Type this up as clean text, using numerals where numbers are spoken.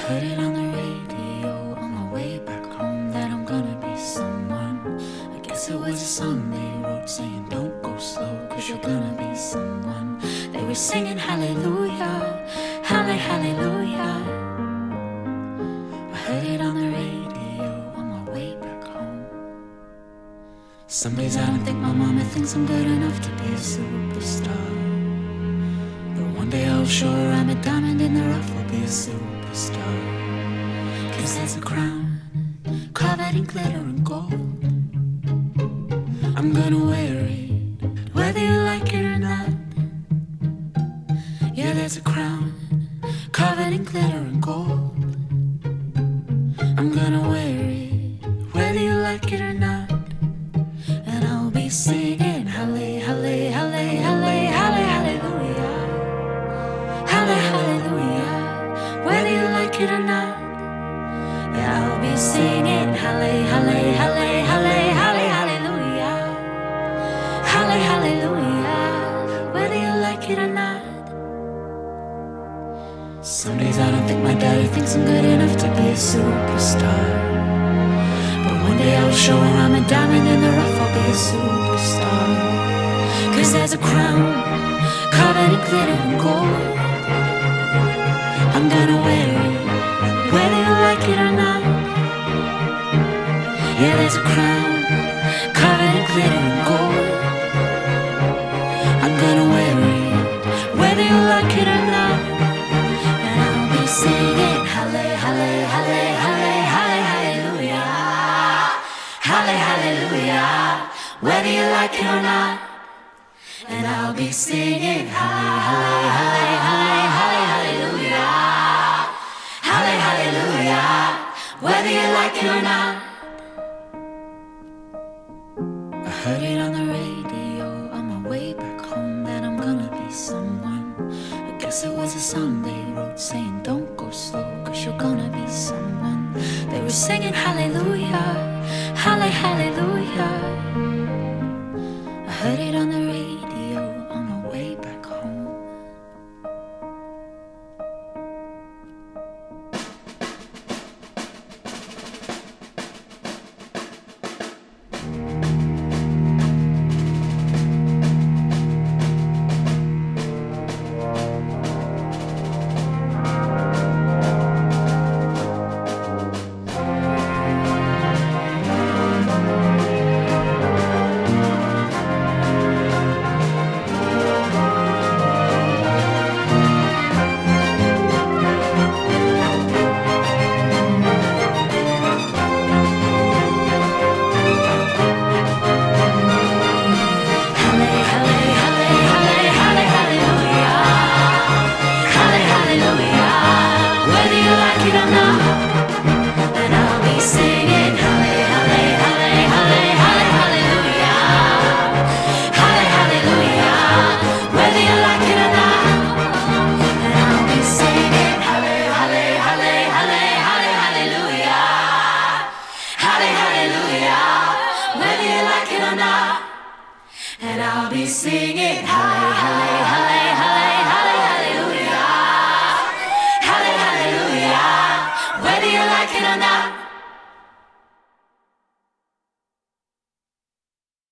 heard it on the radio on my way back home that I'm gonna be someone. I guess it was a song they wrote saying don't go slow cause you're gonna be someone. They were singing hallelujah, hallelujah. I heard it on the radio on my way back home. Some days I don't think my mama thinks I'm good enough to be a superstar, but one day I'll show her I'm a diamond in the rough, I'll be a superstar. Cause there's a crown covered in glitter and gold. I'm gonna wear it whether you like it or not. Yeah, there's a crown covered in glitter and gold. I'm gonna wear it whether you like it or not. And I'll be singing halle, halle, halle, halle, halle, hallelujah, halle, hallelujah, whether you like it or not. Yeah, I'll be singing halle, halle, halle, halle, halle, hallelujah, halle, hallelujah, whether you like it or not. Some days I don't think my daddy thinks I'm good enough to be a superstar, but one day I'll show her I'm a diamond in the rough, I'll be a superstar. Cause there's a crown covered in glitter and gold. I'm gonna wear it whether you like it or not. Yeah, there's a crown covered in glitter and gold. I'm gonna wear it whether you like it or not. And I'll be singing halle, halle, halle, halle, halle, hallelujah, halle, hallelujah, whether you like it or not. And I'll be singing halle, halle, halle, halle, halle, hallelujah, halle, hallelujah, whether you like it or not. I heard it on the radio on my way back home that I'm gonna be someone. I guess it was a song they wrote saying don't go slow cause you're gonna be someone. They were singing hallelujah, halle, hallelujah. I heard it on the radio on my way back home. And I'll be singing halle, halle, halle.